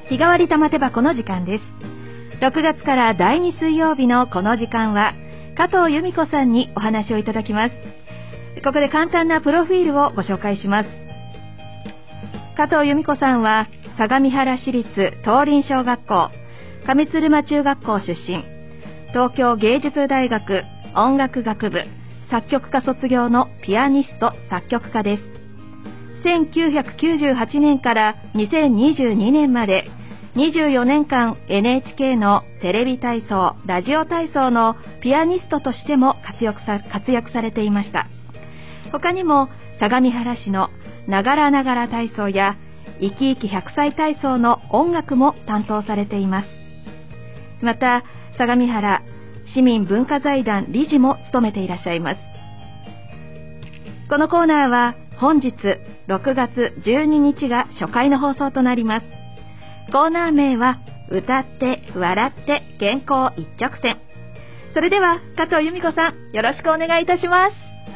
日替わり玉手箱の時間です。6月から第2水曜日のこの時間は加藤由美子さんにお話をいただきます。ここで簡単なプロフィールをご紹介します。加藤由美子さんは相模原市立東林小学校、上鶴間中学校出身、東京芸術大学音楽学部作曲科卒業のピアニスト作曲家です。1998年から2022年まで24年間 NHK のテレビ体操、ラジオ体操のピアニストとしても活躍されていました。他にも相模原市のながらながら体操やいきいき100歳体操の音楽も担当されています。また相模原市民文化財団理事も務めていらっしゃいます。このコーナーは本日6月12日が初回の放送となります。コーナー名は歌って笑って健康一直線。それでは加藤由美子さん、よろしくお願いいたします。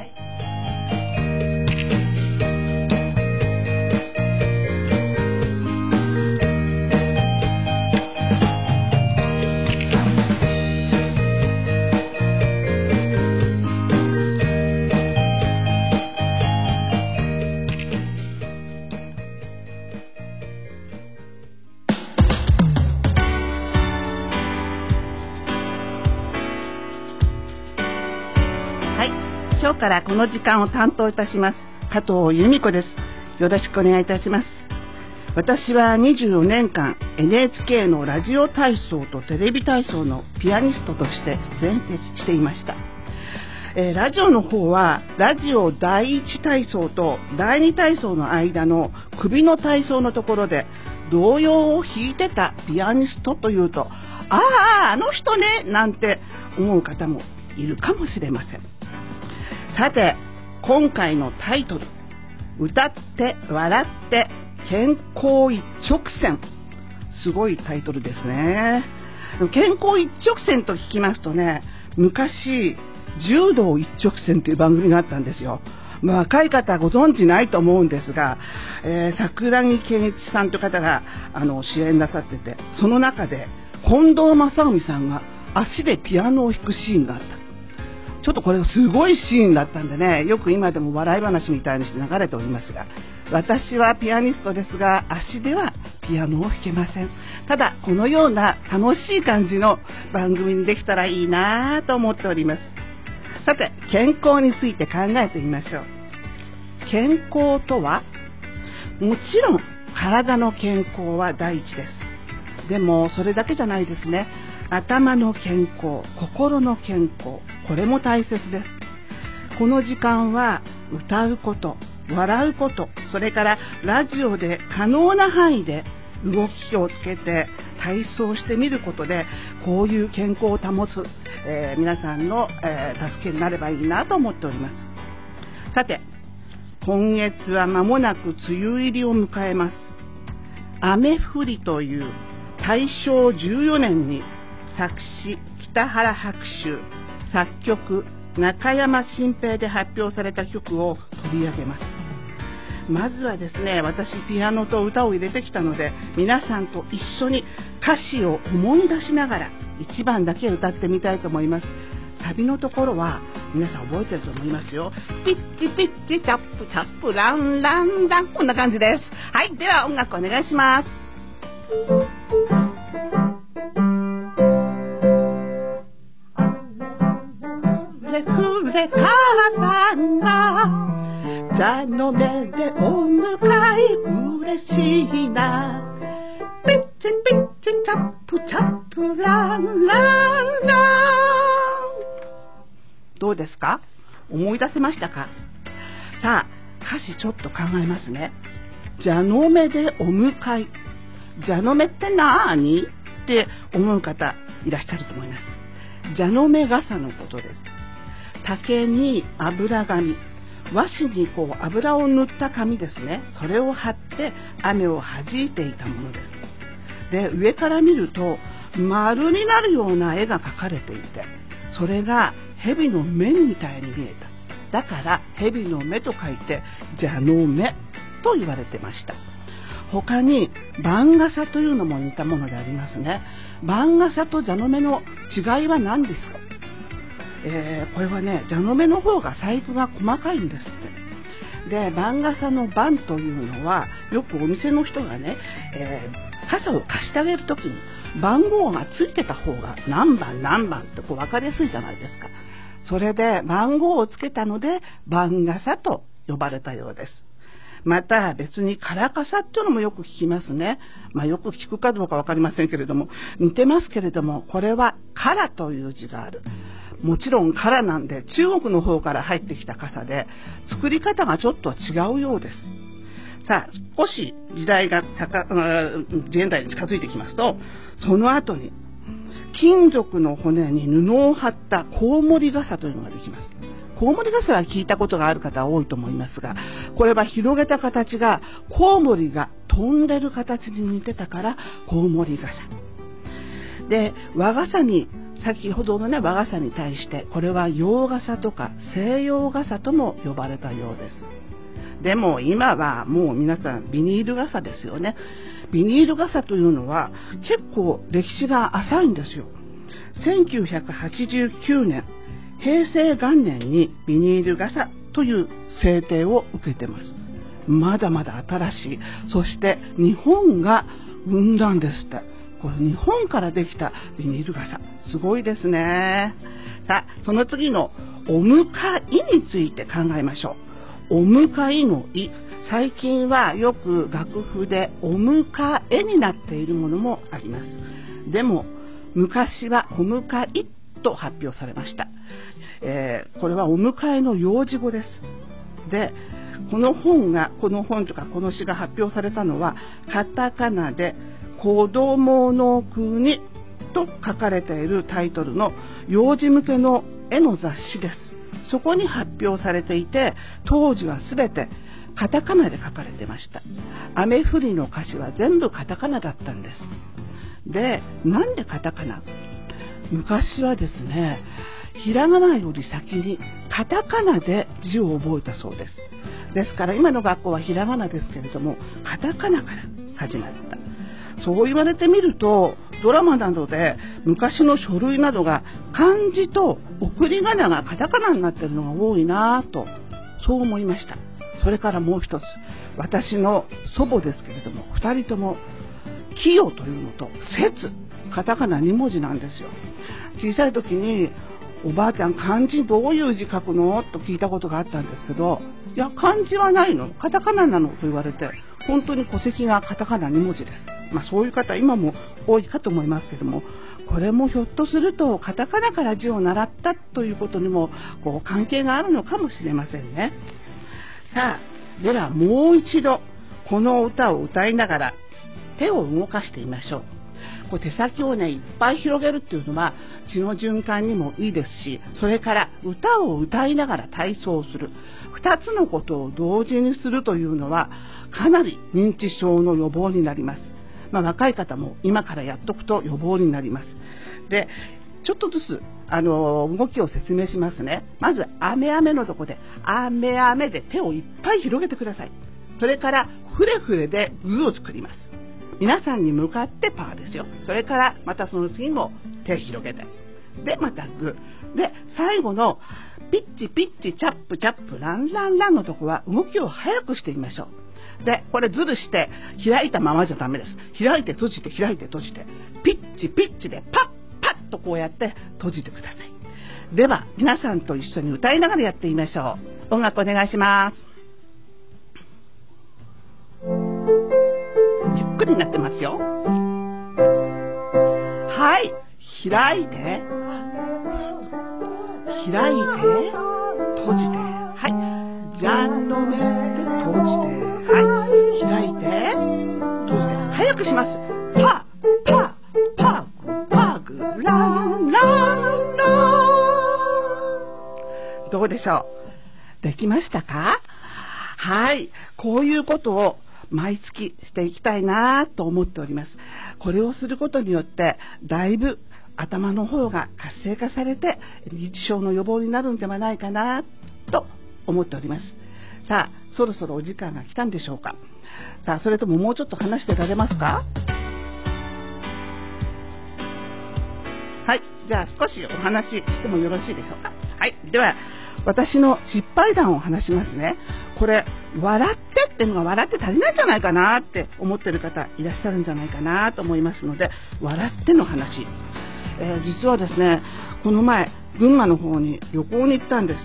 今日からこの時間を担当いたします加藤由美子です。よろしくお願いいたします。私は24年間 NHK のラジオ体操とテレビ体操のピアニストとして出演していました。ラジオの方はラジオ第1体操と第2体操の間の首の体操のところで童謡を弾いてたピアニストというと、あの人ねなんて思う方もいるかもしれません。さて、今回のタイトル、歌って笑って健康一直線、すごいタイトルですね。健康一直線と聞きますとね、昔柔道一直線という番組があったんですよ。若い方ご存知ないと思うんですが、桜木健一さんという方が主演なさってて、その中で近藤正臣さんが足でピアノを弾くシーンがあった。ちょっとこれすごいシーンだったんでね、よく今でも笑い話みたいにして流れておりますが、私はピアニストですが足ではピアノを弾けません。ただこのような楽しい感じの番組にできたらいいなと思っております。さて、健康について考えてみましょう。健康とはもちろん体の健康は第一です。でもそれだけじゃないですね。頭の健康、心の健康、これも大切です。この時間は歌うこと、笑うこと、それからラジオで可能な範囲で動きをつけて体操してみることで、こういう健康を保つ、皆さんの、助けになればいいなと思っております。さて、今月は間もなく梅雨入りを迎えます。雨降りという大正14年に作詞北原白秋、作曲中山新平で発表された曲を取り上げます。まずはですね、私ピアノと歌を入れてきたので、皆さんと一緒に歌詞を思い出しながら1番だけ歌ってみたいと思います。サビのところは皆さん覚えてると思いますよ。ピッチピッチチャップチャップランランラン、こんな感じです。はい、では音楽お願いします。母さんが蛇の目でお迎え嬉しいな、ピッチピッチチャップチャップランランラン。どうですか？思い出せましたか？さあ、歌詞ちょっと考えますね。蛇の目でお迎え、蛇の目ってなーにって思う方いらっしゃると思います。蛇の目傘のことです。竹に油紙、和紙に油を塗った紙ですね。それを貼って雨を弾いていたものです。で、上から見ると丸になるような絵が描かれていて、それが蛇の目みたいに見えた。だから蛇の目と書いて蛇の目と言われてました。 他に番傘というのも似たものでありますね。番傘と蛇の目の違いは何ですか？これはね、蛇の目の方が細工が細かいんですって。で、番傘の番というのはよくお店の人がね、傘を貸してあげるときに番号がついてた方が何番何番って分かりやすいじゃないですか。それで番号をつけたので番傘と呼ばれたようです。また別にカラカサっていうのもよく聞きますね。よく聞くかどうか分かりませんけれども、似てますけれども、これはカラという字がある。もちろんカラなんで中国の方から入ってきた傘で、作り方がちょっと違うようです。さあ、少し時代が現代に近づいてきますと、その後に金属の骨に布を貼ったコウモリ傘というのができます。コウモリ傘は聞いたことがある方は多いと思いますが、これは広げた形がコウモリが飛んでる形に似てたからコウモリ傘で、和傘に先ほどのね、和傘に対してこれは洋傘とか西洋傘とも呼ばれたようです。でも今はもう皆さんビニール傘ですよね。ビニール傘というのは結構歴史が浅いんですよ。1989年平成元年にビニール傘という制定を受けてます。まだまだ新しい。そして日本が生んだんですって。これ日本からできたビニール傘、すごいですね。さあ、その次のお迎えについて考えましょう。お迎えのい、最近はよく楽譜でお迎えになっているものもあります。でも昔はお迎えと発表されました。これはお迎えの幼児語です。で、この本とかこの詩が発表されたのはカタカナで子供の国と書かれているタイトルの幼児向けの絵の雑誌です。そこに発表されていて、当時は全てカタカナで書かれてました。雨降りの歌詞は全部カタカナだったんです。で、なんでカタカナ？昔はですね、ひらがなより先にカタカナで字を覚えたそうです。ですから今の学校はひらがなですけれども、カタカナから始まった。そう言われてみると、ドラマなどで昔の書類などが漢字と送り仮名がカタカナになっているのが多いなぁと、そう思いました。それからもう一つ、私の祖母ですけれども、2人とも清というのと節、カタカナ2文字なんですよ。小さい時におばあちゃん、漢字どういう字書くのと聞いたことがあったんですけど、いや漢字はないの、カタカナなのと言われて、本当に戸籍がカタカナ2文字です。そういう方今も多いかと思いますけども、これもひょっとするとカタカナから字を習ったということにも関係があるのかもしれませんね。さあ、ではもう一度この歌を歌いながら手を動かしてみましょう。手先をね、いっぱい広げるっていうのは血の循環にもいいですし、それから歌を歌いながら体操をする、2つのことを同時にするというのはかなり認知症の予防になります。若い方も今からやっとくと予防になります。で、ちょっとずつ動きを説明しますね。まず雨雨のとこで雨雨で手をいっぱい広げてください。それからフレフレでグを作ります。皆さんに向かってパーですよ。それからまたその次も手広げて、でまたグで、最後のピッチピッチチャップチャップランランランのとこは動きを早くしてみましょう。で、これズルして開いたままじゃダメです。開いて閉じて開いて閉じて、ピッチピッチでパッパッとこうやって閉じてください。では皆さんと一緒に歌いながらやってみましょう。音楽お願いします。ゆっくりになってますよ。はい、開いて開いて閉じて、はい、じゃのめで閉じて、はい、開いて閉じて、早くします。パパパグパグランランラン。どうでしょう？できましたか？はい、こういうことを毎月していきたいなと思っております。これをすることによってだいぶ頭の方が活性化されて認知症の予防になるんではないかなと思っております。さあ、そろそろお時間が来たんでしょうか。 さあ、それとももうちょっと話してられますか？はい、じゃあ少しお話ししてもよろしいでしょうか。はい、では私の失敗談を話しますね。これ笑ってっていうのが笑って足りないんじゃないかなって思ってる方いらっしゃるんじゃないかなと思いますので、笑っての話、実はですね、この前群馬の方に旅行に行ったんです。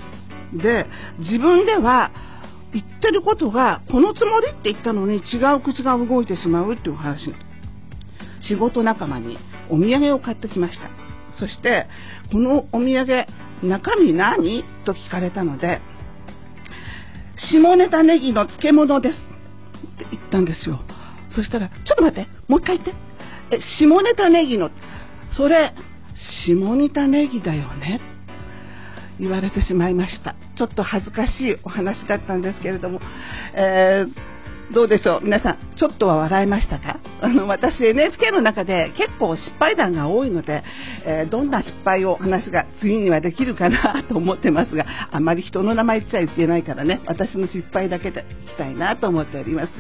で、自分では言ってることがこのつもりって言ったのに違う口が動いてしまうっていう話。仕事仲間にお土産を買ってきました。そしてこのお土産中身何と聞かれたので、下ネタネギの漬物ですって言ったんですよ。そしたら、ちょっと待って、もう一回言って。下ネタネギの、それ下ネタネギだよね、言われてしまいました。ちょっと恥ずかしいお話だったんですけれども、どうでしょう皆さん、ちょっとは笑いましたか？私 NHK の中で結構失敗談が多いので、どんな失敗を話が次にはできるかなと思ってますが、あまり人の名前言っちゃいけないからね、私の失敗だけでいきたいなと思っております。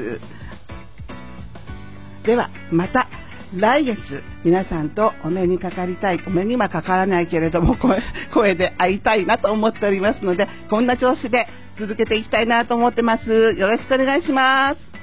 ではまた来月皆さんとお目にかかりたい。お目にはかからないけれども声で会いたいなと思っておりますので、こんな調子で続けていきたいなと思ってます。よろしくお願いします。